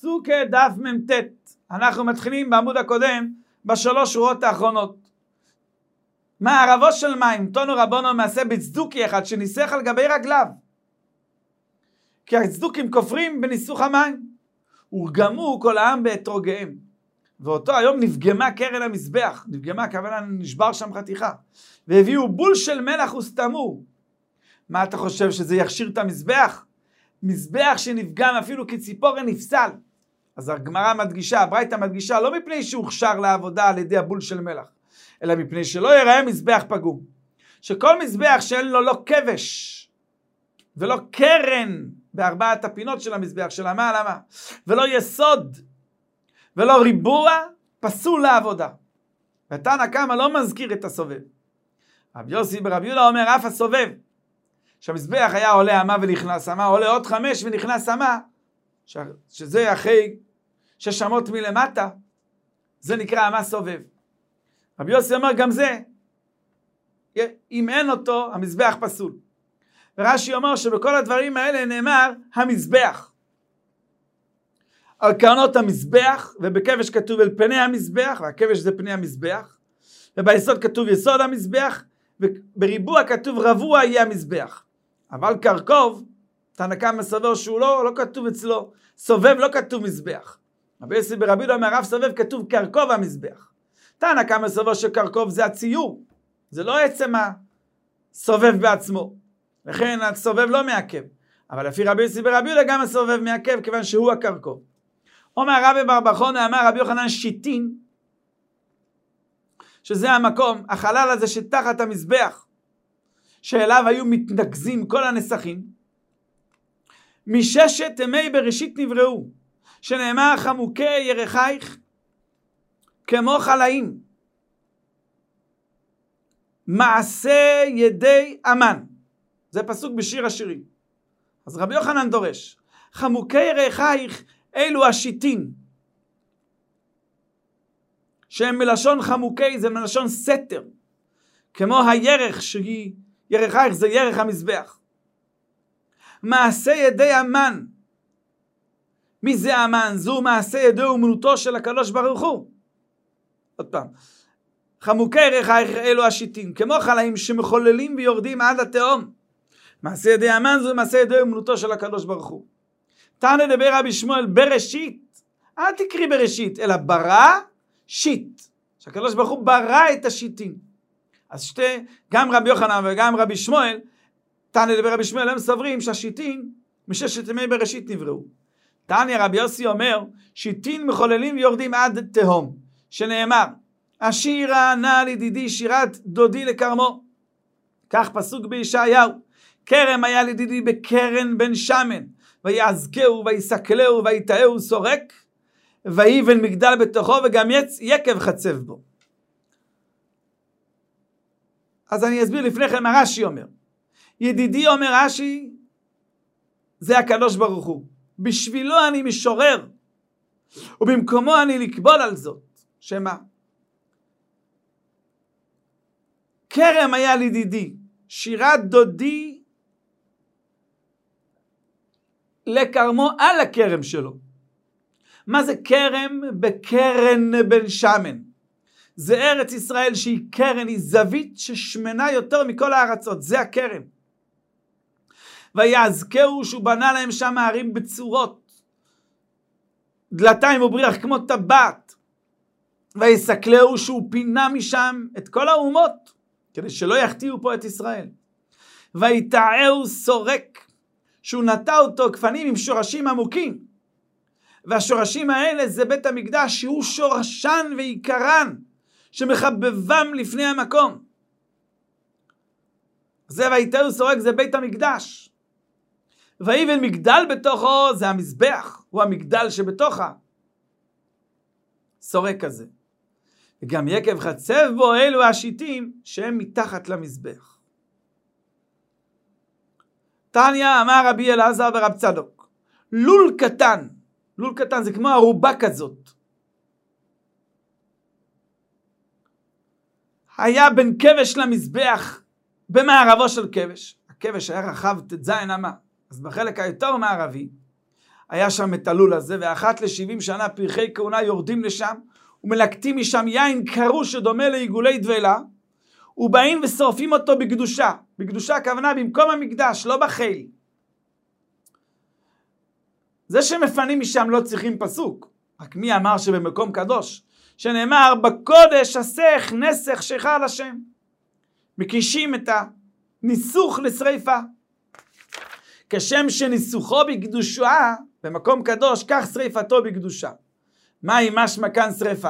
סוכה דף מ"ט. אנחנו מתחילים בעמוד הקודם בשלוש שורות האחרונות. מערבו של מים, תונו רבונו מעשה בצדוקי אחד שניסח על גבי רגליו. כי הצדוקים כופרים בניסוך המים. ורגמו כל העם באתרוגיהם. ואותו היום נפגמה קרן המזבח. נפגמה, הכוונה נשבר שם חתיכה. והביאו בול של מלח וסתמו. מה אתה חושב, שזה יכשיר את המזבח? מזבח שנפגם אפילו כציפורן נפסל. אז הגמרא מדגישה, הברייתא מדגישה, לא מפני שהוכשר לעבודה על ידי הבול של מלח, אלא מפני שלא יראה מזבח פגום. שכל מזבח שאין לו לא כבש, ולא קרן בארבעת הפינות של המזבח, של המה, ולא יסוד, ולא ריבוע, פסול לעבודה. ותנא קמא לא מזכיר את הסובב. רבי יוסי ברבי יהודה אומר, אף הסובב, שהמזבח היה עולה אמה ונכנס אמה, עולה עוד 5 ונכנס אמה, שזה אחרי 6 אמות מלמטה, זה נקרא אמה סובב. רבי יוסי אומר גם זה, אם אין אותו, המזבח פסול. ורש"י אומר שבכל הדברים האלה נאמר המזבח. על קרנות המזבח, ובכבש כתוב אל פני המזבח, והכבש זה פני המזבח, וביסוד כתוב יסוד המזבח, ובריבוע כתוב רבוע יהיה המזבח. אבל קרקוב, תנא קמא סובר שהוא לא כתוב אצלו, סובב לא כתוב מזבח. רבי יוסי ברבי יהודה אומר, אף סובב כתוב קרקוב המזבח. תנא קמא סובר שקרקוב זה הציור, זה לא עצם הסובב בעצמו. לכן הסובב לא מעכב. אבל לפי רבי יוסי ברבי יהודה גם הסובב מעכב, כיוון שהוא הקרקוב. אומר רבי בר בר חונא, אמר רבי יוחנן שיטין, שזה המקום, החלל הזה שתחת המזבח, שאליו היו מתנגזים כל הנסחים, מששת ימי בראשית נבראו, שנאמר חמוקי ירחייך כמו חלאים, מעשה ידי אמן. זה פסוק בשיר השירים. אז רבי יוחנן דורש, חמוקי ירחייך אלו השיטין, שהם מלשון חמוקי, זה מלשון סתר, כמו הירך שהיא, ירחייך זה ירך המזבח. מעשה ידי אמן, מי זה אמן? זו מעשה ידי אומנותו של הקדוש ברוך הוא. עוד פעם, חמוקי ירחייך אלו השיטין, כמו חלאים שמחוללים ויורדים עד התהום. מעשה ידי אמן זו מעשה ידי אומנותו של הקדוש ברוך הוא. תנא דבר רבי שמואל בראשית, אל תקריא בראשית, אלא ברא שיט, שהקדוש ברוך הוא ברא את השיטים. אז גם רבי יוחנן וגם רבי שמואל, תנא דבר רבי שמואל, הם סוברים שהשיטים מששת ימי בראשית נבראו. תניא רבי יוסי אומר, שיטים מחוללים ויורדים עד תהום, שנאמר, השירה נא לדידי שירת דודי לכרמו. כך פסוק בישעיהו, כרם היה לדידי בקרן בן שמן, ויעזקהו ויסקלהו ויטעהו סורק, ויבן מגדל בתוכו וגם יקב חצב בו. אז אני אסביר לפני כן מה רש"י אומר. ידידי אומר רש"י, זה הקדוש ברוך הוא. בשבילו אני משורר, ובמקומו אני לקבול על זאת. שמה? כרם היה לדידי, שירת דודי לכרמו על הכרם שלו. מה זה כרם? בקרן בן שמן. זה ארץ ישראל שהיא קרן, היא זווית ששמנה יותר מכל הארצות, זה הכרם. ויעזקהו שהוא בנה להם שם הערים בצורות, דלתיים ובריח כמו טבעת. ויסקלהו שהוא פינה משם את כל האומות, כדי שלא יחטיאו פה את ישראל. ויטעהו סורק, שהוא נטע אותו כפנים עם שורשים עמוקים. והשורשים האלה זה בית המקדש, שהוא שורשן ועיקרן, שמחבבם לפני המקום. זה ויטעהו סורק, זה בית המקדש. ויבן מגדל בתוכו, זה המזבח, הוא המגדל שבתוכה. סורק הזה. וגם יקב חצב בו, אלו השיטים שהם מתחת למזבח. תניא אמר רבי אלעזר ורב צדוק, לול קטן, לול קטן זה כמו ערובה כזאת, היה בין כבש למזבח במערבו של כבש. הכבש היה רחב ט"ז אמה, אז בחלק היותר מערבי היה שם את הלול הזה, ואחת ל70 שנה פרחי כהונה יורדים לשם, ומלקטים משם יין קרו שדומה לעיגולי דבלה, ובאים ושורפים אותו בקדושה. בקדושה הכוונה במקום המקדש, לא בחיל. זה שמפנים משם לא צריכים פסוק, רק מי אמר שבמקום קדוש? שנאמר בקודש אסך נסך שכר לשם. מקישים את הניסוך לשריפה. כשם שניסוחו בקדושה במקום קדוש, כך שריפתו בקדושה. מהי משמע כאן שריפה?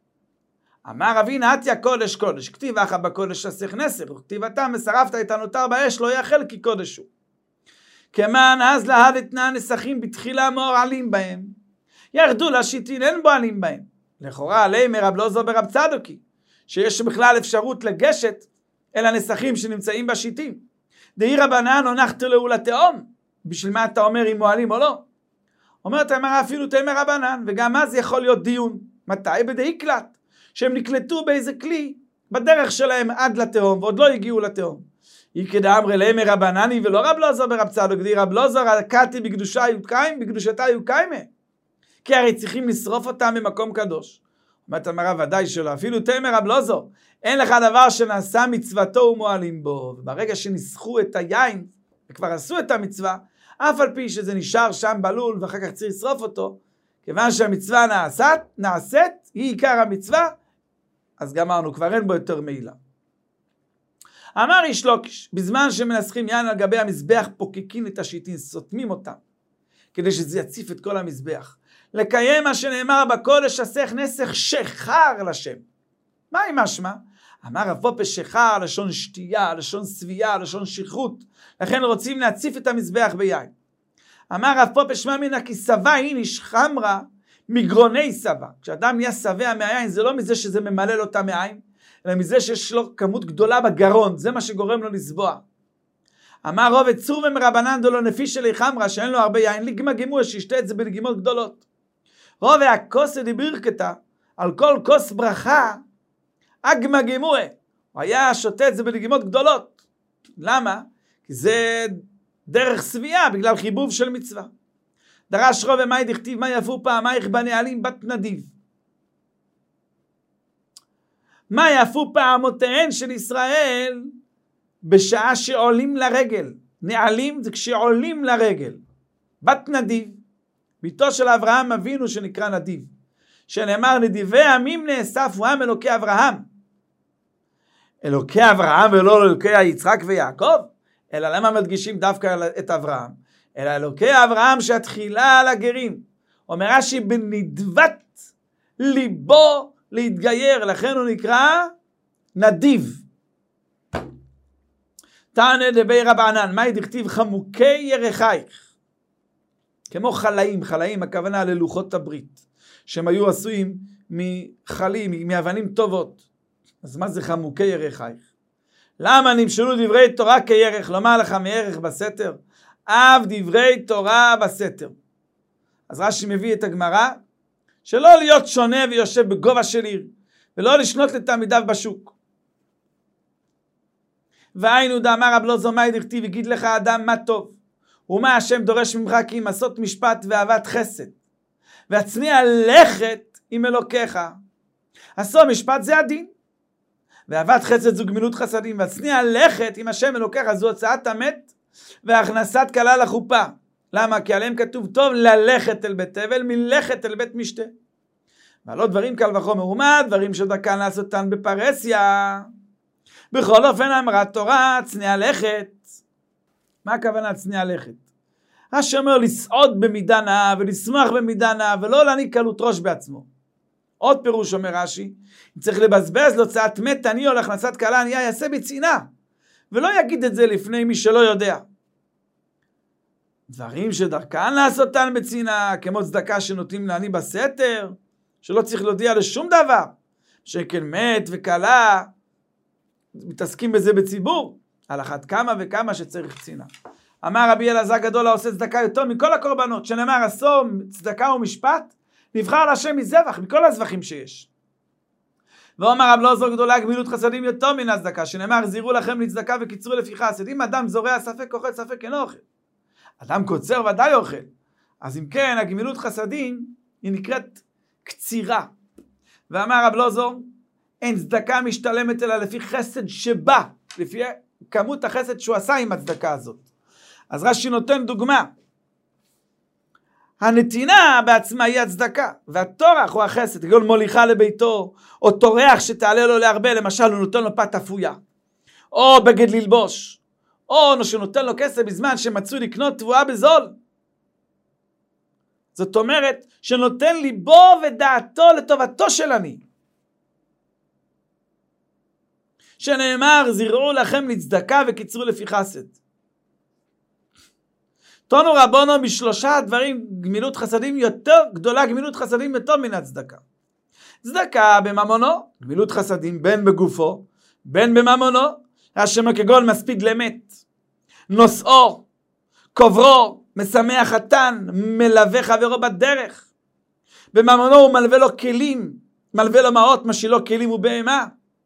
אמר רבי נתיה קודש קודש, כתיב אחא בקודש אסך נסך, וכתיבתם ושרפת את הנותר באש לא יאכל כי קודש הוא. כמן אז להד אתנן נסכים בתחילה מועלים בהם, ירדו לשיטין אין בועלים בהם. לכאורה עליהם רב לוזו ברב צדוקי, שיש בכלל אפשרות לגשת אל הנסכים שנמצאים בשיטים. דהי רבנן הונחתו לו לתהום, בשביל מה אתה אומר אם מועלים או לא? אומרת אמרה אפילו תאמר רבנן, וגם אז יכול להיות דיון. מתי? בדהי קלט, שהם נקלטו באיזה כלי בדרך שלהם עד לתהום, ועוד לא הגיעו לתהום. היא כדאמרי להם רבנני ולא רב לוזו ברב צדוק, די רב לוזו רקעתי בקדושה יוקיים, בקדושתה יוקיימה. כי הרי צריכים לשרוף אותם במקום קדוש. אומרת אמרה ודאי שלא, אפילו תאמר רב לוזו, אין לך דבר שנעשה מצוותו ומועלים בו. וברגע שניסחו את היין, וכבר עשו את המצווה, אף על פי שזה נשאר שם בלול, ואחר כך צריך לשרוף אותו, כיוון שהמצווה נעשית, היא עיקר המצווה, אז גמרנו, כבר אין בו יותר מעילה. אמר איש לוקיש, בזמן שמנסחים יין על גבי המזבח, פוקקים את השיטין, סותמים אותם, כדי שזה יציף את כל המזבח. לקיים מה שנאמר בקודש אסך נסך שכר לשם. מה היא משמע? אמר רב פופה שכר, לשון שתייה, לשון סבייה, לשון שכרות. לכן רוצים להציף את המזבח ביין. אמר רב פופה שמע מינא כי שבע היא נשחמרה מגרוני שבע. כשאדם נהיה שבע מהיין, זה לא מזה שזה ממלל אותה מהיין, אלא מזה שיש לו כמות גדולה בגרון, זה מה שגורם לו לסבוע. אמר רוב צור ומרבנן דולו נפיש שלי חמרה, שאין לו הרבה יין, לגמגמו, שישתה את זה בלגימות גדולות. רוב הכוס דיברקתה, על כל כוס ברכה, אגמגמו, הוא היה שותה את זה בלגימות גדולות. למה? כי זה דרך סבייה, בגלל חיבוב של מצווה. דרש רוב ומאי דכתיב מה יפו פעמייך בנעלים בת נדיב. מה יפו פעמותיהן של ישראל בשעה שעולים לרגל. נעלים זה כשעולים לרגל. בת נדיב, ביתו של אברהם אבינו שנקרא נדיב, שנאמר נדיבי עמים נאספו עם אלוקי אברהם. אלוקי אברהם ולא אלוקי יצחק ויעקב, אלא למה מדגישים דווקא את אברהם? אלא אלוקי אברהם שהתחילה על הגרים. אומר רש"י בנדבת ליבו להתגייר, לכן הוא נקרא נדיב. תענה דבי רבנן, מהי דכתיב חמוקי ירחייך. כמו חלאים, חלאים הכוונה ללוחות הברית, שהם היו עשויים מחלים, מאבנים טובות. אז מה זה חמוקי ירחייך? למה נמשלו דברי תורה כירך? לומר לך מערך בסתר? אף דברי תורה בסתר. אז רש"י מביא את הגמרא, שלא להיות שונה ויושב בגובה של עיר, ולא לשנות לתלמידיו בשוק. והיינו דאמר רב לוזו מאי דכתיב, יגיד לך אדם מה טוב, ומה השם דורש ממך כי אם עשות משפט ואהבת חסד, והצניע לכת עם אלוקיך. עשו משפט זה הדין, ואהבת חסד זו גמילות חסדים, והצניע לכת עם השם אלוקיך זו הוצאת המת, והכנסת כלה לחופה. למה? כי עליהם כתוב טוב ללכת אל בית אבל מלכת אל בית משתה. ועלו דברים קל וחומר, ומה דברים שדרכן לעשותן בפרסיה. בכל אופן אמרה תורה צניע לכת. מה הכוונה צניע לכת? רש"י אומר לסעוד במידה נאה ולשמח במידה נאה ולא להניק קלות ראש בעצמו. עוד פירוש אומר רש"י, אם צריך לבזבז להוצאת מת עני או להכנסת כלה ענייה יעשה בצנעה, ולא יגיד את זה לפני מי שלא יודע. דברים שדרכן לעשותן בצנעה, כמו צדקה שנותנים לעני בסתר, שלא צריך להודיע לשום דבר, שכן מת וכלה, מתעסקים בזה בציבור, על אחת כמה וכמה שצריך צנעה. אמר רבי אלעזר גדול העושה צדקה יותר מכל הקורבנות, שנאמר עשו צדקה ומשפט, נבחר להשם מזבח, מכל הזבחים שיש. ואומר רב לוזו גדולה גמילות חסדים יותר מן הצדקה, שנאמר זירו לכם לצדקה וקיצרו לפי חסד. אם אדם זורע ספק אוכל ספק אינו אוכל. אדם קוצר ודאי אוכל, אז אם כן, הגמילות חסדים היא נקראת קצירה. ואמר רב לוזור, אין צדקה משתלמת אלא לפי חסד שבא, לפי כמות החסד שהוא עשה עם הצדקה הזאת. אז רש"י נותן דוגמה. הנתינה בעצמה היא הצדקה, והטורח הוא החסד, כגון מוליכה לביתו, או טורח שתעלה לו להרבה, למשל הוא נותן לו פת אפויה, או בגד ללבוש, או שנותן לו כסף בזמן שמצוי לקנות תבואה בזול. זאת אומרת שנותן ליבו ודעתו לטובתו של עני. שנאמר, זרעו לכם לצדקה וקיצרו לפי חסד. תנו רבונו בשלושה דברים גמילות חסדים יותר גדולה, גמילות חסדים יותר מן הצדקה. צדקה בממונו, גמילות חסדים בין בגופו, בין בממונו, השם כגון מספיד למת, נושאו, קוברו, משמח חתן, מלווה חברו בדרך. בממונו הוא מלווה לו כלים, מלווה לו מעות, משילו כלים ובהמה.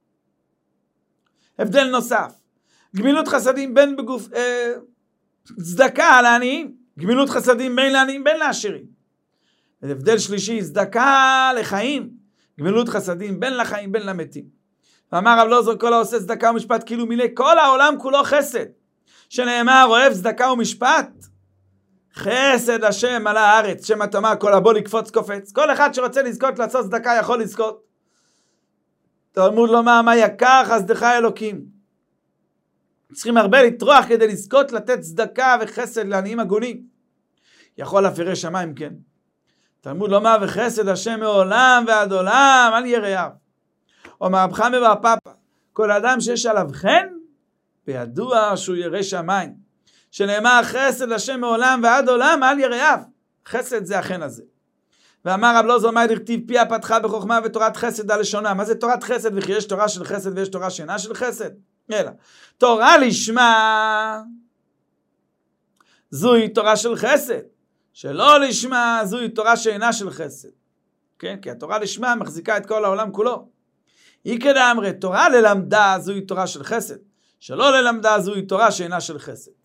הבדל נוסף, גמילות חסדים בין בגוף, צדקה לעניים, גמילות חסדים בין לעניים בין לעשירים. הבדל שלישי, צדקה לחיים, גמילות חסדים בין לחיים בין למתים. ואמר רב לוזור, כל העושה צדקה ומשפט כאילו מילא כל העולם כולו חסד, שנאמר אוהב צדקה ומשפט, חסד השם על הארץ, שם התמה כל הבוא לקפוץ קופץ. כל אחד שרוצה לזכות לעשות צדקה יכול לזכות. תלמוד לומר מה יקר חסדך אלוקים. צריכים הרבה לטרוח כדי לזכות לתת צדקה וחסד לעניים הגונים. יכול להפירי שמיים, כן. תלמוד לומר וחסד השם מעולם ועד עולם על יראיו. אומר רב חמא בר פפא, כל אדם שיש עליו חן, בידוע שהוא ירא שמיים. שנאמר חסד השם מעולם ועד עולם על יראיו. חסד זה החן הזה. ואמר רב לוזור, מה דכתיב פיה פתחה בחוכמה ותורת חסד על לשונה. מה זה תורת חסד? וכי יש תורה של חסד ויש תורה שאינה של חסד? אלא, תורה לשמה זוהי תורה של חסד, שלא לשמה זוהי תורה שאינה של חסד. כן? כי התורה לשמה מחזיקה את כל העולם כולו. היא כדאמרי, תורה ללמדה זוהי תורה של חסד, שלא ללמדה זוהי תורה שאינה של חסד.